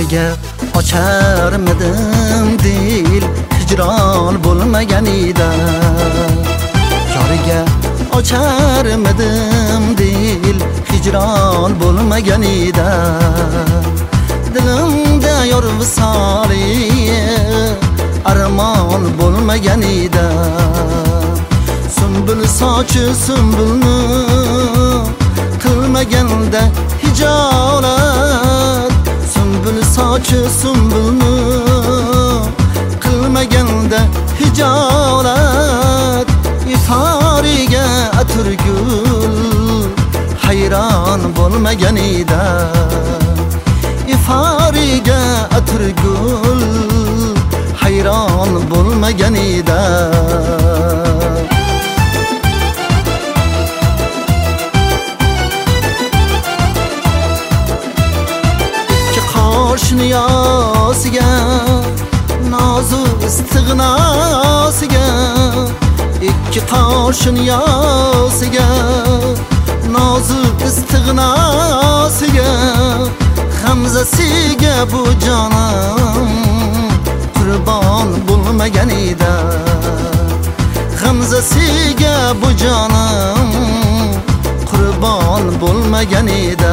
yoriga ocharmidim dil hijron bo'lmaganida, yoriga ocharmidim dil hijron bo'lmaganida, dilimda yor visoli armon bo'lmaganida, sumbul sochi sumbulni qilmaganda hijolat, sumbul sochi sumbulni qilmaganda hijolat, iforiga atirgul hayron bo'lmaganida, iforiga atirgul hayron bo'lmaganida. Niyosiga nozu istig'nosiga, ikki qo'shin niyosiga nozu istig'nosiga, hamzasiga bu jonim qurbon bo'lmaganida, hamzasiga bu jonim qurbon bo'lmaganida.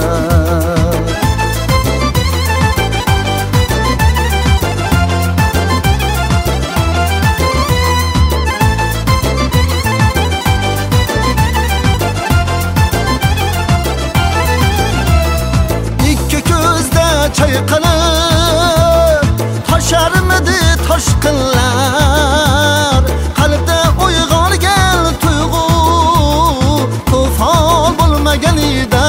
Chayqalib tosharmidi toshqinlar, qalbda uyg'ongan tuyg'u to'fon bo'lmaganida,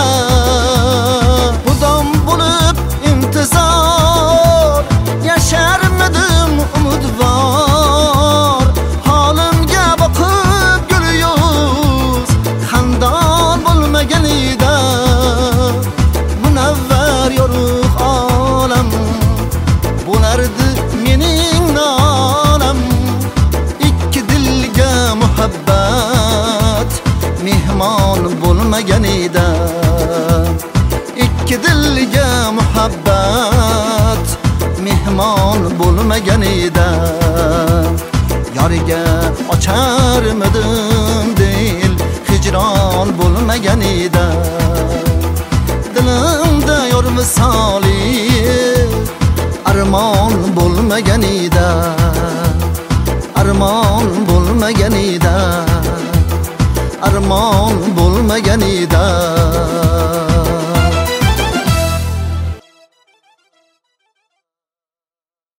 budam bo'lib intizor yasharmidim umidvor, holimga boqib gul yuz xandon bo'lmaganida, munavvar yorug' olam bo'lardi mening nolam, ikki dilga muhabbat mehmon bo'lmaganida, ikki dilga muhabbat mehmon bo'lmaganida, yoriga ocharmidim dil hijron bo'lmaganida, dilimda yor misoli armon bo'lmaganida, armon bo'lmaganida, armon bo'lmaganida.